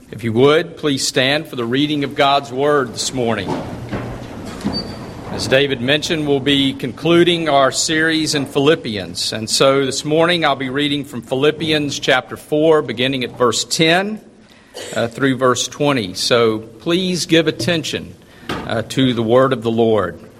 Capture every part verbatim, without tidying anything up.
If you would, please stand for the reading of God's Word this morning. As David mentioned, we'll be concluding our series in Philippians. And so this morning I'll be reading from Philippians chapter four, beginning at verse ten uh, through verse twenty. So please give attention uh, to the Word of the Lord. It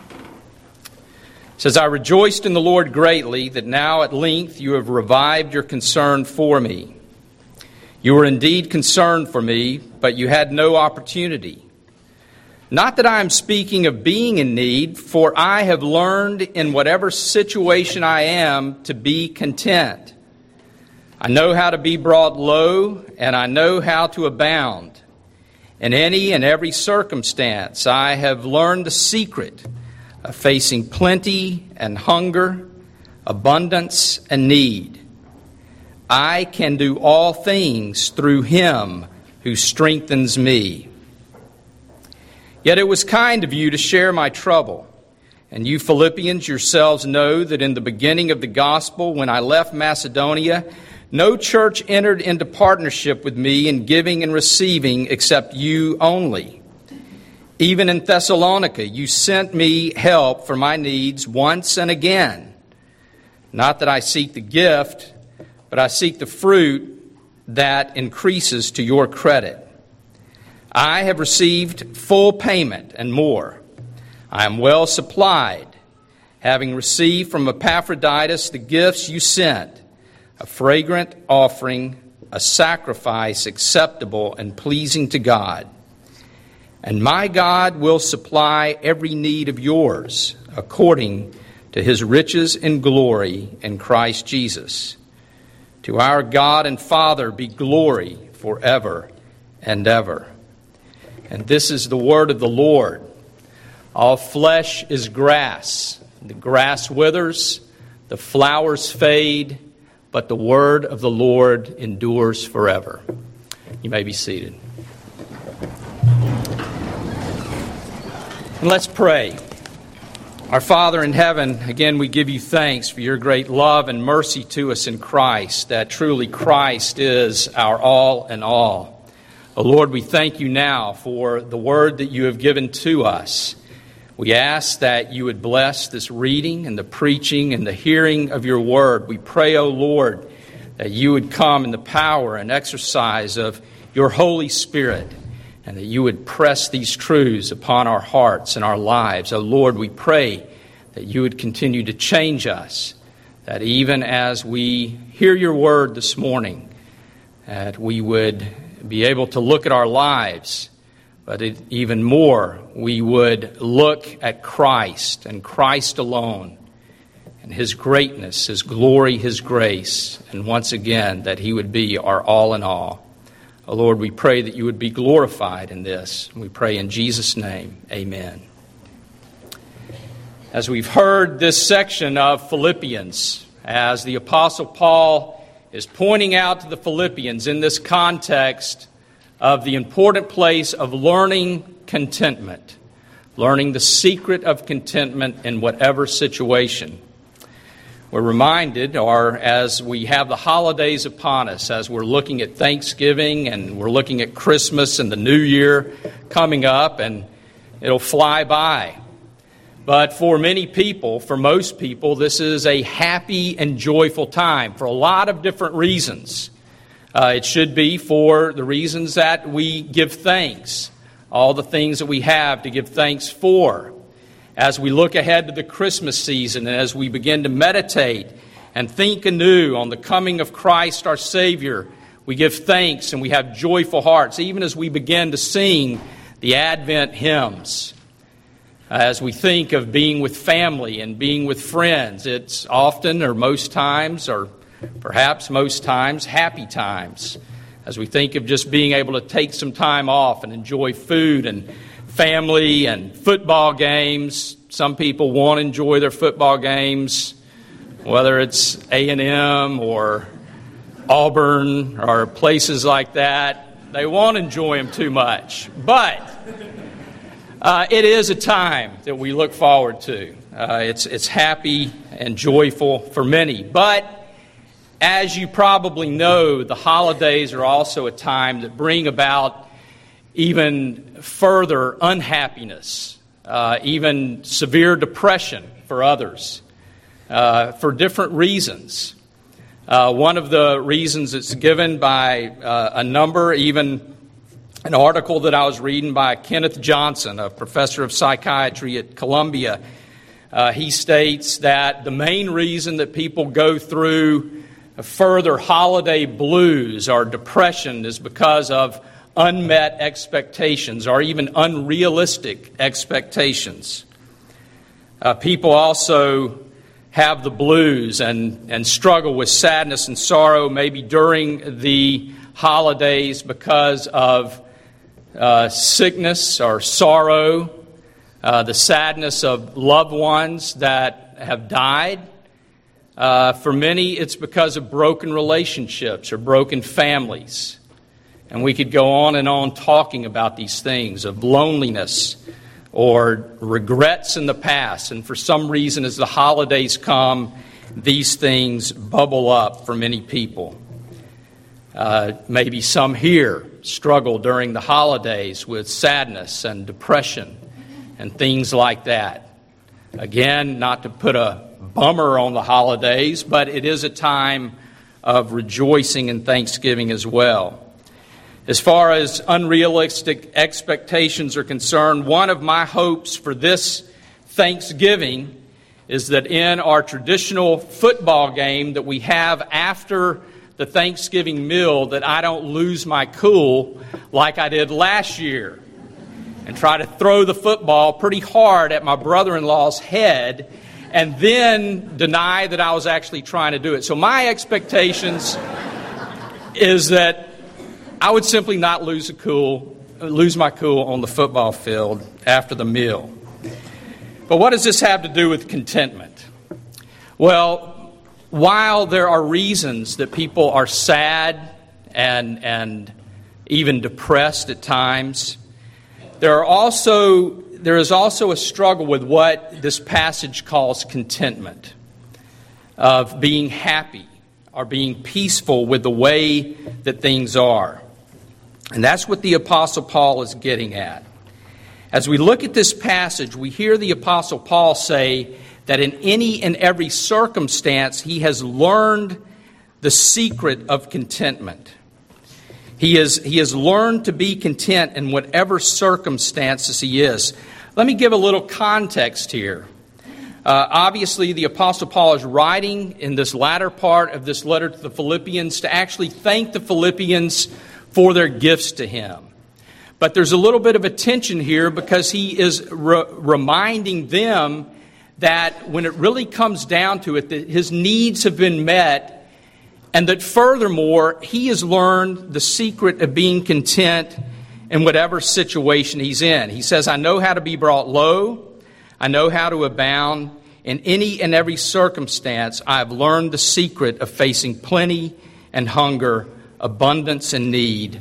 says, I rejoiced in the Lord greatly that now at length you have revived your concern for me. You were indeed concerned for me, but you had no opportunity. Not that I am speaking of being in need, for I have learned in whatever situation I am to be content. I know how to be brought low, and I know how to abound. In any and every circumstance, I have learned the secret of facing plenty and hunger, abundance and need. I can do all things through Him who strengthens me. Yet it was kind of you to share my trouble. And you Philippians yourselves know that in the beginning of the gospel, when I left Macedonia, no church entered into partnership with me in giving and receiving except you only. Even in Thessalonica, you sent me help for my needs once and again. Not that I seek the gift, but I seek the fruit that increases to your credit. I have received full payment and more. I am well supplied, having received from Epaphroditus the gifts you sent, a fragrant offering, a sacrifice acceptable and pleasing to God. And my God will supply every need of yours according to His riches in glory in Christ Jesus. To our God and Father be glory forever and ever. And this is the word of the Lord. All flesh is grass. The grass withers, the flowers fade, but the word of the Lord endures forever. You may be seated. And let's pray. Our Father in heaven, again, we give you thanks for your great love and mercy to us in Christ, that truly Christ is our all in all. Oh Lord, we thank you now for the word that you have given to us. We ask that you would bless this reading and the preaching and the hearing of your word. We pray, O Lord, that you would come in the power and exercise of your Holy Spirit, and that you would press these truths upon our hearts and our lives. Oh Lord, we pray that you would continue to change us, that even as we hear your word this morning, that we would be able to look at our lives, but it, even more, we would look at Christ and Christ alone, and His greatness, His glory, His grace, and once again, that He would be our all in all. Oh Lord, we pray that you would be glorified in this. We pray in Jesus' name, amen. As we've heard this section of Philippians, as the Apostle Paul is pointing out to the Philippians in this context of the important place of learning contentment, learning the secret of contentment in whatever situation. We're reminded, or as we have the holidays upon us, as we're looking at Thanksgiving and we're looking at Christmas and the New Year coming up, and it'll fly by. But for many people, for most people, this is a happy and joyful time for a lot of different reasons. Uh, it should be for the reasons that we give thanks, all the things that we have to give thanks for. As we look ahead to the Christmas season and as we begin to meditate and think anew on the coming of Christ our Savior, we give thanks and we have joyful hearts, even as we begin to sing the Advent hymns. As we think of being with family and being with friends, it's often or most times, or perhaps most times, happy times. As we think of just being able to take some time off and enjoy food and family and football games. Some people want to enjoy their football games, whether it's A and M or Auburn or places like that. They won't enjoy them too much. But uh, it is a time that we look forward to. Uh, it's, it's happy and joyful for many. But as you probably know, the holidays are also a time that bring about even further unhappiness, uh, even severe depression for others, uh, for different reasons. Uh, one of the reasons it's given by uh, a number, even an article that I was reading by Kenneth Johnson, a professor of psychiatry at Columbia, uh, he states that the main reason that people go through further holiday blues or depression is because of unmet expectations or even unrealistic expectations. Uh, people also have the blues and, and struggle with sadness and sorrow maybe during the holidays because of uh, sickness or sorrow, uh, the sadness of loved ones that have died. Uh, for many, it's because of broken relationships or broken families. And we could go on and on talking about these things of loneliness or regrets in the past. And for some reason, as the holidays come, these things bubble up for many people. Uh, maybe some here struggle during the holidays with sadness and depression and things like that. Again, not to put a bummer on the holidays, but it is a time of rejoicing and thanksgiving as well. As far as unrealistic expectations are concerned, one of my hopes for this Thanksgiving is that in our traditional football game that we have after the Thanksgiving meal, that I don't lose my cool like I did last year and try to throw the football pretty hard at my brother-in-law's head and then deny that I was actually trying to do it. So my expectations is that I would simply not lose a cool, lose my cool on the football field after the meal. But what does this have to do with contentment? Well, while there are reasons that people are sad and and even depressed at times, there are also there is also a struggle with what this passage calls contentment, of being happy or being peaceful with the way that things are. And that's what the Apostle Paul is getting at. As we look at this passage, we hear the Apostle Paul say that in any and every circumstance, he has learned the secret of contentment. He is, he has learned to be content in whatever circumstances he is. Let me give a little context here. Uh, obviously, the Apostle Paul is writing in this latter part of this letter to the Philippians to actually thank the Philippians for their gifts to him. But there's a little bit of a tension here because he is re- reminding them that when it really comes down to it, that his needs have been met, and that furthermore, he has learned the secret of being content in whatever situation he's in. He says, I know how to be brought low. I know how to abound. In any and every circumstance, I have learned the secret of facing plenty and hunger, abundance and need.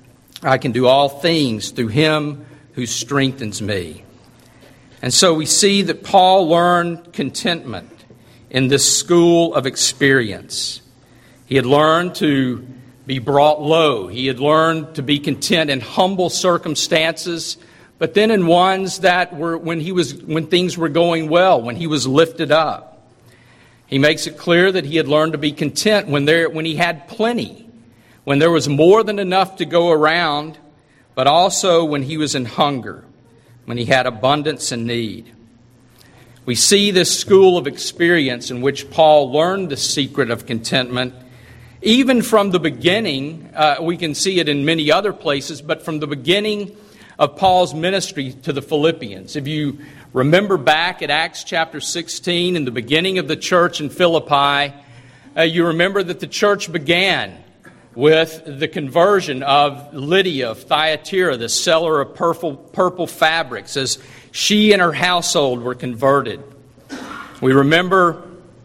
I can do all things through him who strengthens me. And so we see that Paul learned contentment in this school of experience. He had learned to be brought low. He had learned to be content in humble circumstances, but then in ones that were when he was when things were going well, when he was lifted up. He makes it clear that he had learned to be content when there when he had plenty, when there was more than enough to go around, but also when he was in hunger, when he had abundance and need. We see this school of experience in which Paul learned the secret of contentment. Even from the beginning, uh, we can see it in many other places, but from the beginning of Paul's ministry to the Philippians. If you remember back at Acts chapter sixteen, in the beginning of the church in Philippi, uh, you remember that the church began with the conversion of Lydia of Thyatira, the seller of purple, purple fabrics, as she and her household were converted. We remember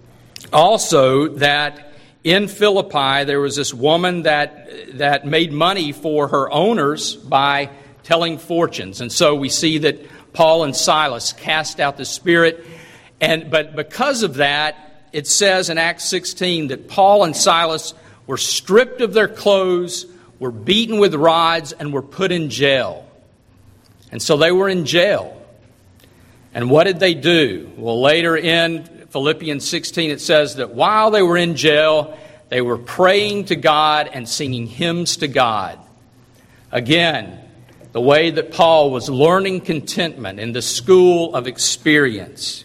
also that in Philippi there was this woman that that made money for her owners by telling fortunes. And so we see that Paul and Silas cast out the spirit, and but because of that, it says in Acts sixteen that Paul and Silas were stripped of their clothes, were beaten with rods, and were put in jail. And so they were in jail. And what did they do? Well, later in Philippians sixteen, it says that while they were in jail, they were praying to God and singing hymns to God. Again, the way that Paul was learning contentment in the school of experience.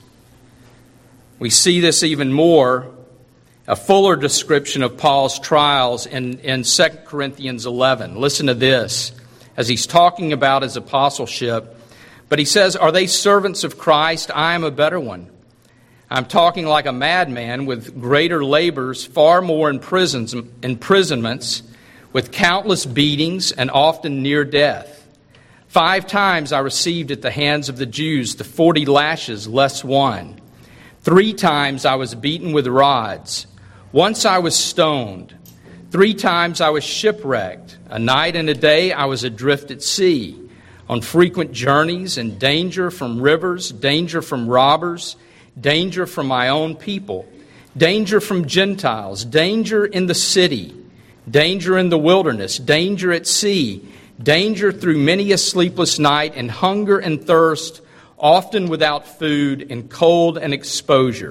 We see this even more, a fuller description of Paul's trials in, in Second Corinthians eleven. Listen to this, as he's talking about his apostleship. But he says, "Are they servants of Christ? I am a better one. I'm talking like a madman with greater labors, far more imprisons, imprisonments, with countless beatings and often near death. Five times I received at the hands of the Jews the forty lashes less one. Three times I was beaten with rods. Once I was stoned. Three times I was shipwrecked. A night and a day I was adrift at sea, on frequent journeys, in danger from rivers, danger from robbers, danger from my own people, danger from Gentiles, danger in the city, danger in the wilderness, danger at sea, danger through many a sleepless night, and hunger and thirst, often without food, and cold and exposure.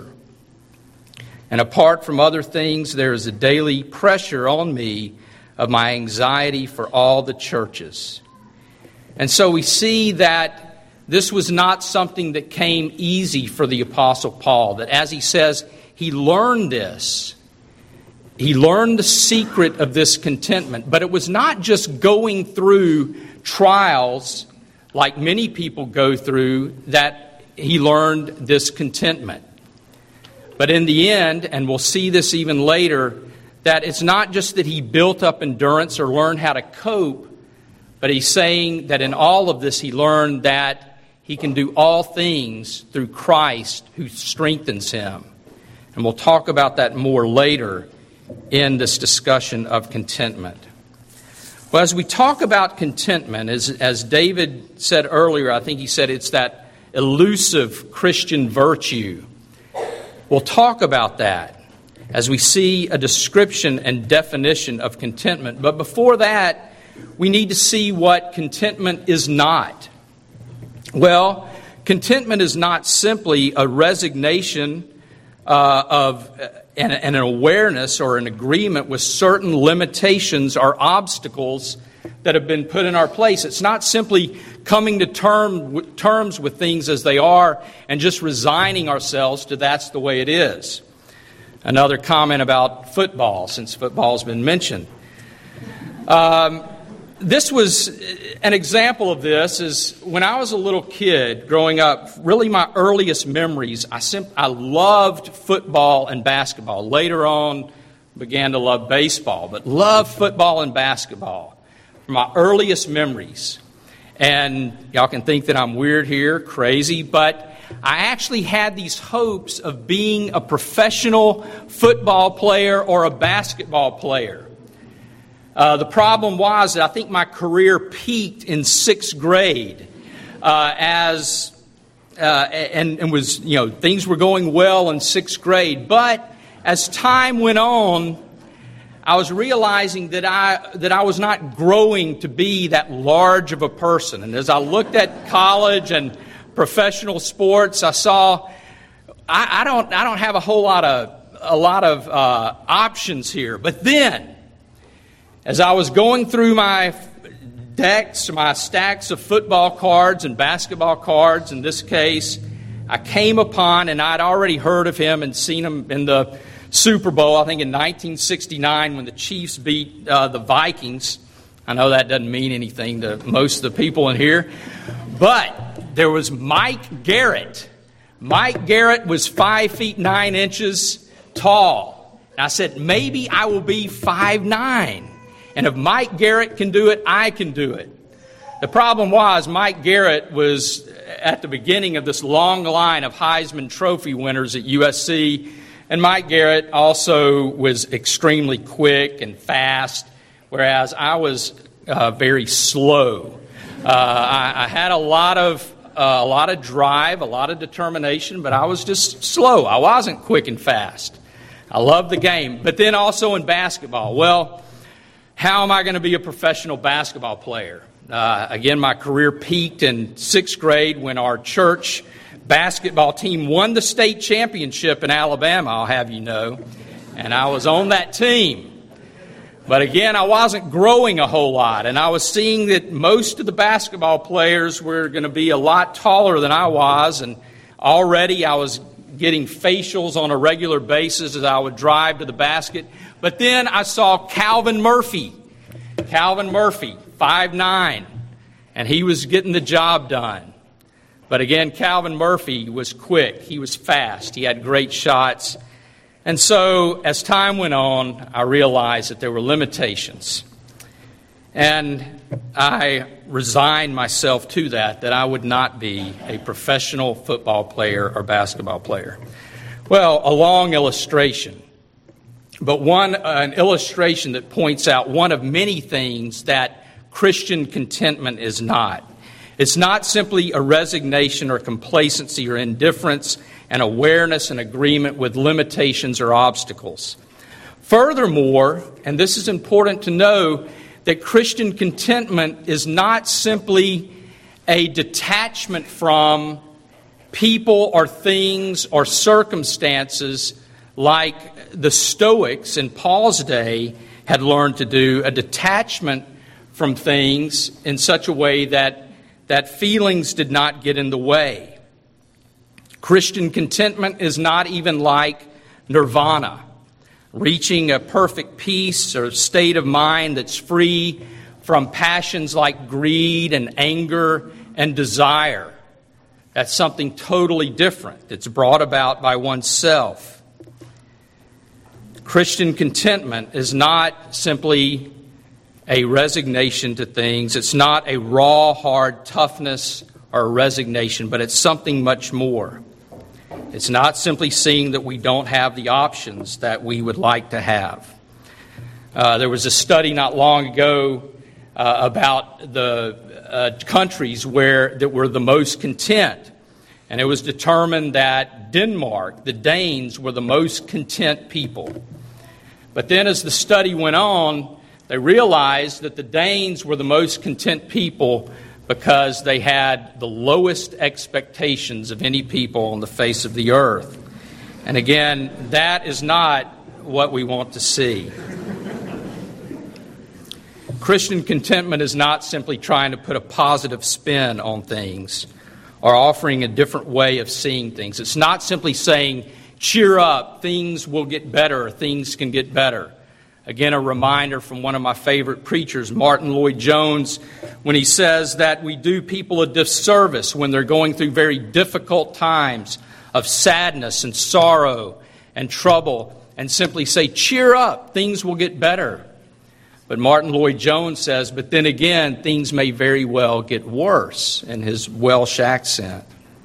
And apart from other things, there is a daily pressure on me of my anxiety for all the churches." And so we see that this was not something that came easy for the Apostle Paul, that as he says, he learned this. He learned the secret of this contentment. But it was not just going through trials like many people go through that he learned this contentment. But in the end, and we'll see this even later, that it's not just that he built up endurance or learned how to cope, but he's saying that in all of this he learned that he can do all things through Christ who strengthens him. And we'll talk about that more later in this discussion of contentment. Well, as we talk about contentment, as, as David said earlier, I think he said it's that elusive Christian virtue. We'll talk about that as we see a description and definition of contentment. But before that, we need to see what contentment is not. Well, contentment is not simply a resignation uh, of uh, and, and an awareness or an agreement with certain limitations or obstacles that have been put in our place. It's not simply coming to term, terms with things as they are and just resigning ourselves to that's the way it is. Another comment about football, since football's been mentioned. Um, This was an example of this is when I was a little kid growing up, really my earliest memories, I sim- I loved football and basketball. Later on, began to love baseball, but loved football and basketball from my earliest memories. And y'all can think that I'm weird here, crazy, but I actually had these hopes of being a professional football player or a basketball player. Uh, the problem was that I think my career peaked in sixth grade uh, as uh, and, and was, you know, things were going well in sixth grade. But as time went on, I was realizing that I that I was not growing to be that large of a person. And as I looked at college and professional sports, I saw I, I don't I don't have a whole lot of a lot of uh, options here. But then, as I was going through my decks, my stacks of football cards and basketball cards, in this case, I came upon, and I'd already heard of him and seen him in the Super Bowl, I think in nineteen sixty-nine when the Chiefs beat uh, the Vikings. I know that doesn't mean anything to most of the people in here, but there was Mike Garrett. Mike Garrett was five feet nine inches tall. And I said, maybe I will be five nine. And if Mike Garrett can do it, I can do it. The problem was Mike Garrett was at the beginning of this long line of Heisman Trophy winners at U S C. And Mike Garrett also was extremely quick and fast, whereas I was uh, very slow. Uh, I, I had a lot of uh, a lot of drive, a lot of determination, but I was just slow. I wasn't quick and fast. I loved the game. But then also in basketball, well, how am I going to be a professional basketball player? Uh, again, my career peaked in sixth grade when our church basketball team won the state championship in Alabama, I'll have you know, and I was on that team. But again, I wasn't growing a whole lot, and I was seeing that most of the basketball players were going to be a lot taller than I was, and already I was getting facials on a regular basis as I would drive to the basket. But then I saw Calvin Murphy, Calvin Murphy, five nine, and he was getting the job done. But again, Calvin Murphy was quick, he was fast, he had great shots. And so, as time went on, I realized that there were limitations. And I resigned myself to that, that I would not be a professional football player or basketball player. Well, a long illustration, but one an illustration that points out one of many things that Christian contentment is not. It's not simply a resignation or complacency or indifference and awareness and agreement with limitations or obstacles. Furthermore, and this is important to know, that Christian contentment is not simply a detachment from people or things or circumstances like the Stoics in Paul's day had learned to do, a detachment from things in such a way that that feelings did not get in the way. Christian contentment is not even like nirvana, reaching a perfect peace or state of mind that's free from passions like greed and anger and desire. That's something totally different that's brought about by oneself. Christian contentment is not simply a resignation to things. It's not a raw, hard toughness or a resignation, but it's something much more. It's not simply seeing that we don't have the options that we would like to have. Uh, there was a study not long ago uh, about the uh, countries where that were the most content, and it was determined that Denmark, the Danes, were the most content people. But then as the study went on, they realized that the Danes were the most content people because they had the lowest expectations of any people on the face of the earth. And again, that is not what we want to see. Christian contentment is not simply trying to put a positive spin on things or offering a different way of seeing things. It's not simply saying, cheer up, things will get better, things can get better. Again, a reminder from one of my favorite preachers, Martin Lloyd-Jones, when he says that we do people a disservice when they're going through very difficult times of sadness and sorrow and trouble and simply say, cheer up, things will get better. But Martin Lloyd-Jones says, but then again, things may very well get worse, in his Welsh accent.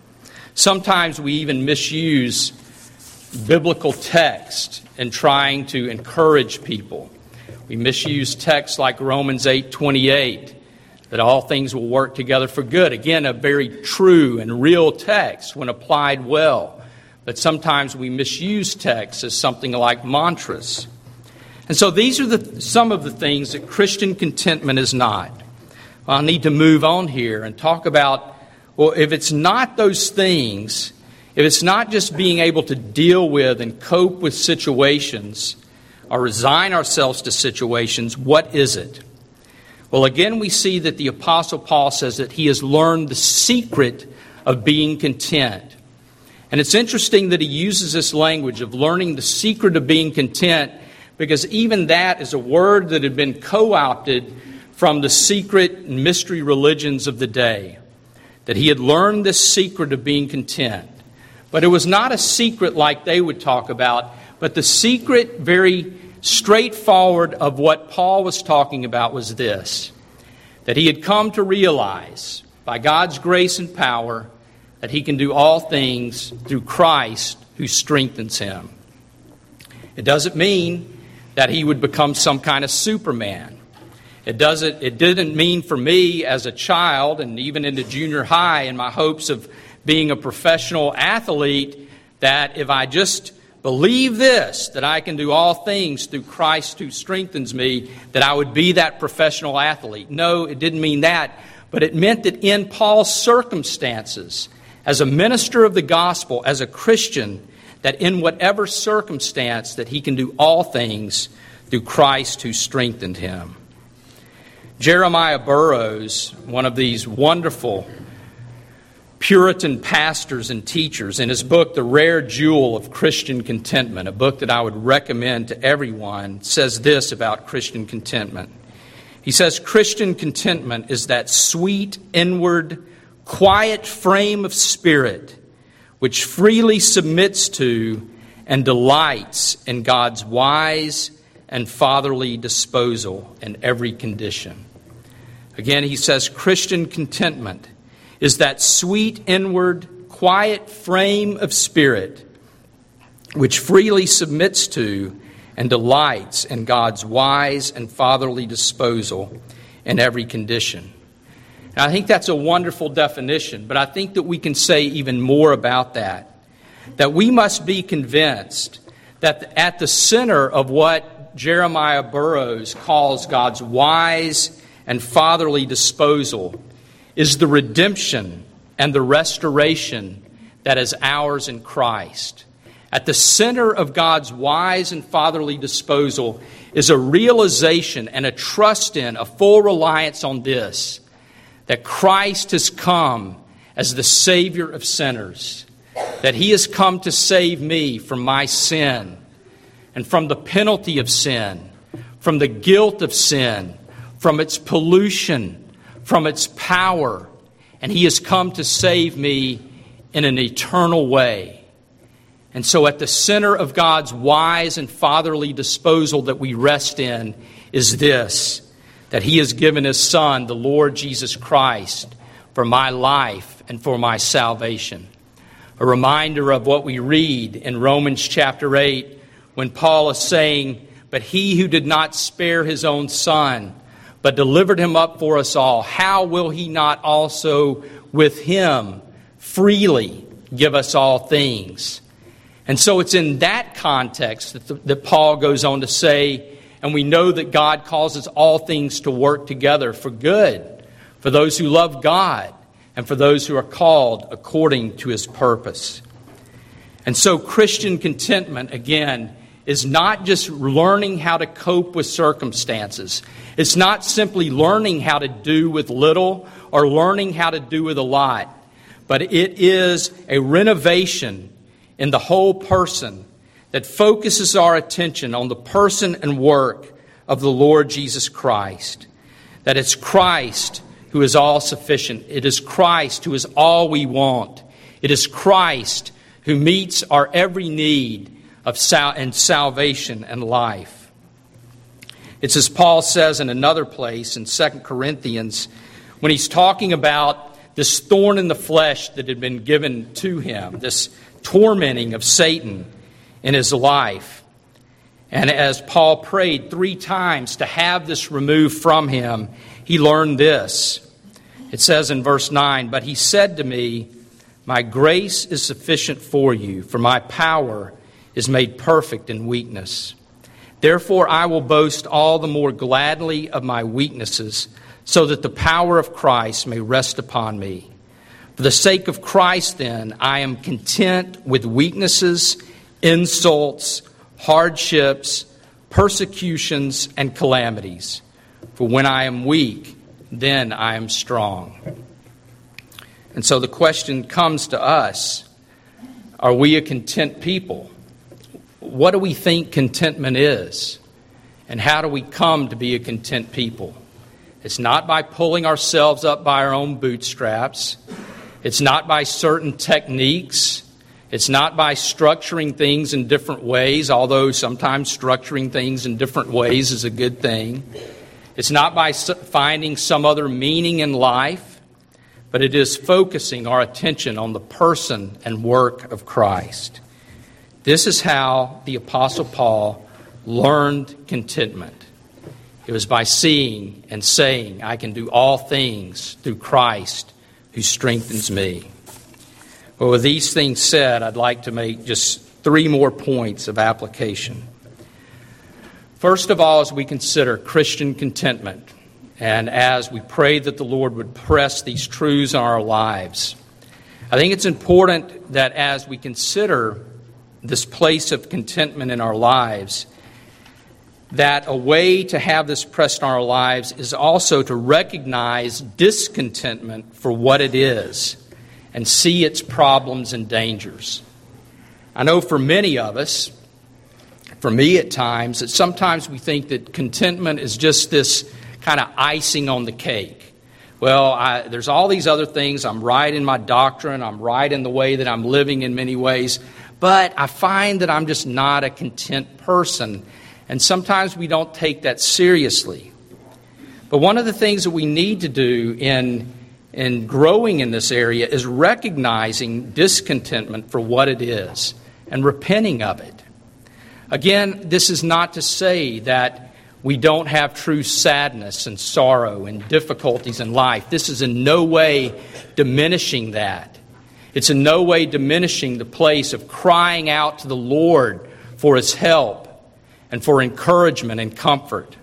Sometimes we even misuse biblical text in trying to encourage people. We misuse texts like Romans eight twenty-eight, that all things will work together for good. Again, a very true and real text when applied well. But sometimes we misuse texts as something like mantras. And so these are the some of the things that Christian contentment is not. Well, I need to move on here and talk about, well, if it's not those things, if it's not just being able to deal with and cope with situations or resign ourselves to situations, what is it? Well, again, we see that the Apostle Paul says that he has learned the secret of being content. And it's interesting that he uses this language of learning the secret of being content, because even that is a word that had been co-opted from the secret and mystery religions of the day. That he had learned this secret of being content. But it was not a secret like they would talk about, but the secret, very straightforward, of what Paul was talking about was this: that he had come to realize, by God's grace and power, that he can do all things through Christ who strengthens him. It doesn't mean that he would become some kind of Superman. It doesn't, it didn't mean for me as a child and even into junior high in my hopes of being a professional athlete that if I just believe this, that I can do all things through Christ who strengthens me, that I would be that professional athlete. No, it didn't mean that. But it meant that in Paul's circumstances, as a minister of the gospel, as a Christian, that in whatever circumstance that he can do all things through Christ who strengthened him. Jeremiah Burroughs, one of these wonderful Puritan pastors and teachers, in his book, The Rare Jewel of Christian Contentment, a book that I would recommend to everyone, says this about Christian contentment. He says, Christian contentment is that sweet, inward, quiet frame of spirit which freely submits to and delights in God's wise and fatherly disposal in every condition. Again, he says, Christian contentment is that sweet, inward, quiet frame of spirit which freely submits to and delights in God's wise and fatherly disposal in every condition. And I think that's a wonderful definition, but I think that we can say even more about that. That we must be convinced that at the center of what Jeremiah Burroughs calls God's wise and fatherly disposal is the redemption and the restoration that is ours in Christ. At the center of God's wise and fatherly disposal is a realization and a trust in, a full reliance on this, that Christ has come as the Savior of sinners, that He has come to save me from my sin and from the penalty of sin, from the guilt of sin, from its pollution, from its power, and He has come to save me in an eternal way. And so at the center of God's wise and fatherly disposal that we rest in is this, that He has given His Son, the Lord Jesus Christ, for my life and for my salvation. A reminder of what we read in Romans chapter eight when Paul is saying, but He who did not spare His own Son, but delivered Him up for us all, how will He not also with Him freely give us all things? And so it's in that context that, the, that Paul goes on to say, and we know that God causes all things to work together for good, for those who love God, and for those who are called according to His purpose. And so Christian contentment, again, is not just learning how to cope with circumstances. It's not simply learning how to do with little or learning how to do with a lot, but it is a renovation in the whole person that focuses our attention on the person and work of the Lord Jesus Christ. That it's Christ who is all sufficient. It is Christ who is all we want. It is Christ who meets our every need of sal- and salvation and life. It's as Paul says in another place in Second Corinthians when he's talking about this thorn in the flesh that had been given to him, this tormenting of Satan in his life. And as Paul prayed three times to have this removed from him, he learned this. It says in verse nine, but he said to me, my grace is sufficient for you, for my power is made perfect in weakness. Therefore I will boast all the more gladly of my weaknesses, so that the power of Christ may rest upon me. For the sake of Christ, then, I am content with weaknesses, insults, hardships, persecutions, and calamities. For when I am weak, then I am strong. And so the question comes to us, are we a content people? What do we think contentment is? And how do we come to be a content people? It's not by pulling ourselves up by our own bootstraps. It's not by certain techniques. It's not by structuring things in different ways, although sometimes structuring things in different ways is a good thing. It's not by finding some other meaning in life, but it is focusing our attention on the person and work of Christ. This is how the Apostle Paul learned contentment. It was by seeing and saying, I can do all things through Christ who strengthens me. Well, with these things said, I'd like to make just three more points of application. First of all, as we consider Christian contentment, and as we pray that the Lord would press these truths in our lives, I think it's important that as we consider this place of contentment in our lives, that a way to have this pressed in our lives is also to recognize discontentment for what it is and see its problems and dangers. I know for many of us, for me at times, that sometimes we think that contentment is just this kind of icing on the cake. Well, I, there's all these other things. I'm right in my doctrine. I'm right in the way that I'm living in many ways. But I find that I'm just not a content person. And sometimes we don't take that seriously. But one of the things that we need to do in, in growing in this area is recognizing discontentment for what it is and repenting of it. Again, this is not to say that we don't have true sadness and sorrow and difficulties in life. This is in no way diminishing that. It's in no way diminishing the place of crying out to the Lord for His help and for encouragement and comfort.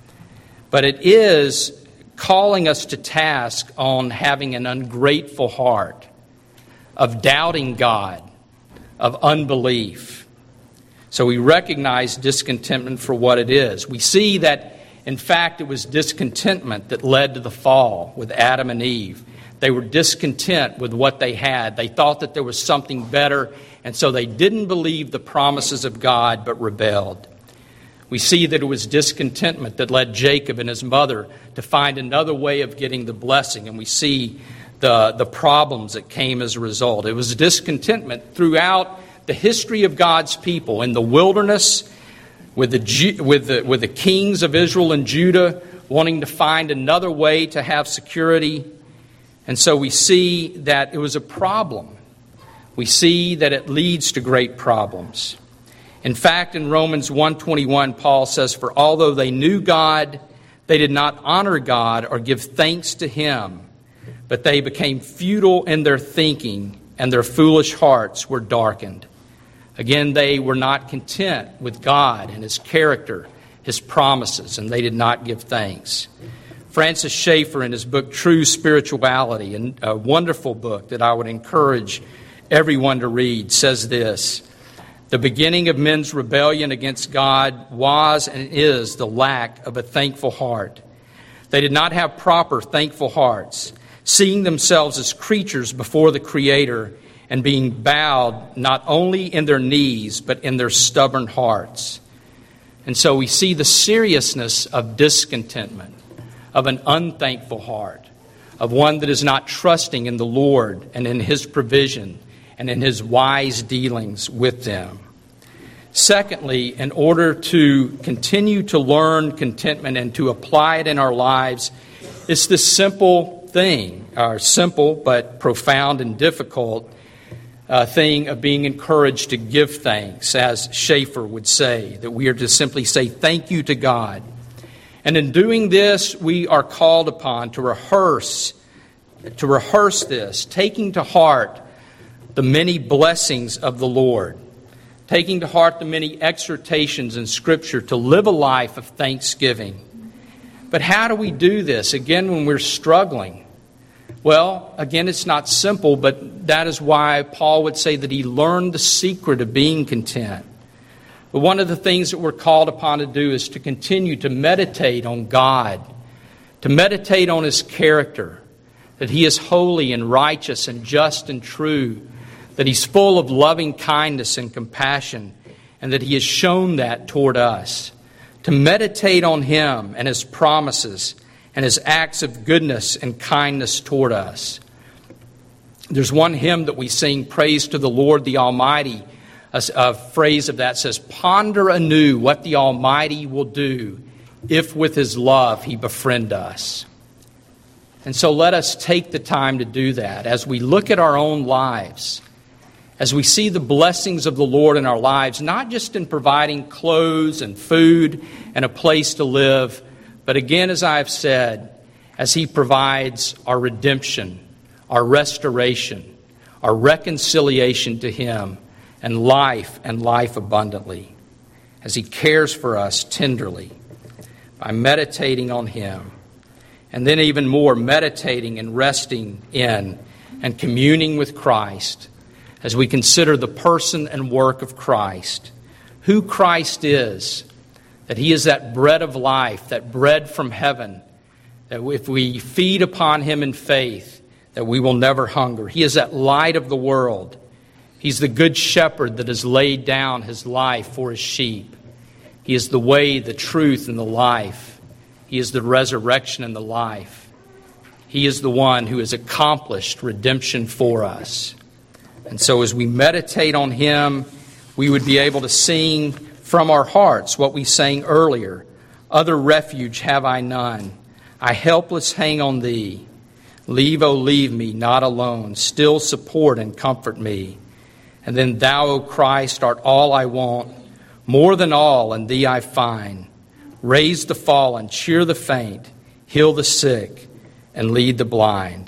But it is calling us to task on having an ungrateful heart, of doubting God, of unbelief. So we recognize discontentment for what it is. We see that, in fact, it was discontentment that led to the fall with Adam and Eve. They were discontent with what they had. They thought that there was something better, and so they didn't believe the promises of God but rebelled. We see that it was discontentment that led Jacob and his mother to find another way of getting the blessing, and we see the, the problems that came as a result. It was discontentment throughout the history of God's people in the wilderness, with the, with the, with the kings of Israel and Judah wanting to find another way to have security. And so we see that it was a problem. We see that it leads to great problems. In fact, in Romans one twenty-one, Paul says, "For although they knew God, they did not honor God or give thanks to Him, but they became futile in their thinking, and their foolish hearts were darkened." Again, they were not content with God and His character, His promises, and they did not give thanks. Francis Schaeffer, in his book True Spirituality, a wonderful book that I would encourage everyone to read, says this: "The beginning of men's rebellion against God was and is the lack of a thankful heart. They did not have proper thankful hearts, seeing themselves as creatures before the Creator and being bowed not only in their knees but in their stubborn hearts." And so we see the seriousness of discontentment, of an unthankful heart, of one that is not trusting in the Lord and in His provision and in His wise dealings with them. Secondly, in order to continue to learn contentment and to apply it in our lives, it's this simple thing, or simple but profound and difficult uh, thing of being encouraged to give thanks, as Schaeffer would say, that we are to simply say thank you to God. And in doing this, we are called upon to rehearse, to rehearse this, taking to heart the many blessings of the Lord, taking to heart the many exhortations in Scripture to live a life of thanksgiving. But how do we do this, again, when we're struggling? Well, again, it's not simple, but that is why Paul would say that he learned the secret of being content. But one of the things that we're called upon to do is to continue to meditate on God, to meditate on His character, that He is holy and righteous and just and true, that He's full of loving kindness and compassion, and that He has shown that toward us. To meditate on Him and His promises and His acts of goodness and kindness toward us. There's one hymn that we sing, "Praise to the Lord the Almighty." A, a phrase of that says, "Ponder anew what the Almighty will do if with His love He befriend us." And so let us take the time to do that as we look at our own lives, as we see the blessings of the Lord in our lives, not just in providing clothes and food and a place to live, But again, as I have said, as he provides our redemption, our restoration, our reconciliation to him, and life and life abundantly, as he cares for us tenderly by meditating on him, and then even more meditating and resting in and communing with Christ as we consider the person and work of Christ, who Christ is, that he is that bread of life, that bread from heaven, that if we feed upon him in faith, that we will never hunger. He is that light of the world. He's the good shepherd that has laid down his life for his sheep. He is the way, the truth, and the life. He is the resurrection and the life. He is the one who has accomplished redemption for us. And so as we meditate on him, we would be able to sing from our hearts what we sang earlier. Other refuge have I none. I helpless hang on thee. Leave, oh, leave me not alone. Still support and comfort me. And then thou, O Christ, art all I want. More than all in thee I find. Raise the fallen, cheer the faint, heal the sick, and lead the blind.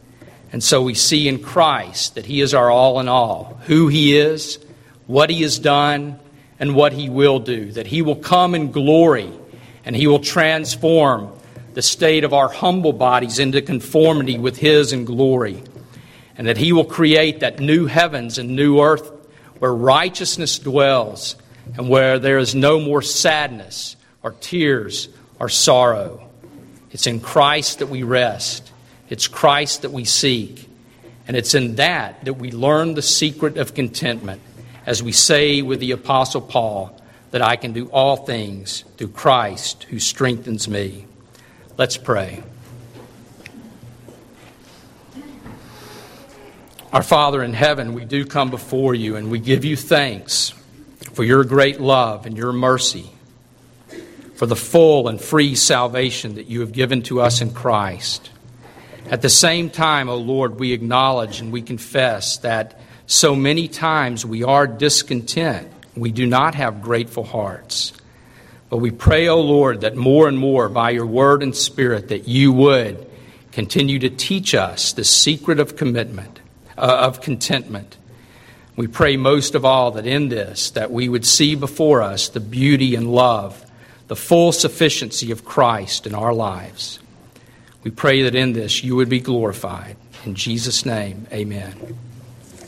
And so we see in Christ that he is our all in all, who he is, what he has done, and what he will do. That he will come in glory, and he will transform the state of our humble bodies into conformity with his in glory. And that he will create that new heavens and new earth where righteousness dwells and where there is no more sadness or tears or sorrow. It's in Christ that we rest. It's Christ that we seek. And it's in that that we learn the secret of contentment, as we say with the Apostle Paul, that I can do all things through Christ who strengthens me. Let's pray. Our Father in heaven, we do come before you and we give you thanks for your great love and your mercy, for the full and free salvation that you have given to us in Christ. At the same time, O Lord, we acknowledge and we confess that so many times we are discontent. We do not have grateful hearts. But we pray, O Lord, that more and more by your word and spirit that you would continue to teach us the secret of commitment, uh, of contentment. We pray most of all that in this, that we would see before us the beauty and love, the full sufficiency of Christ in our lives. We pray that in this you would be glorified. In Jesus' name, amen.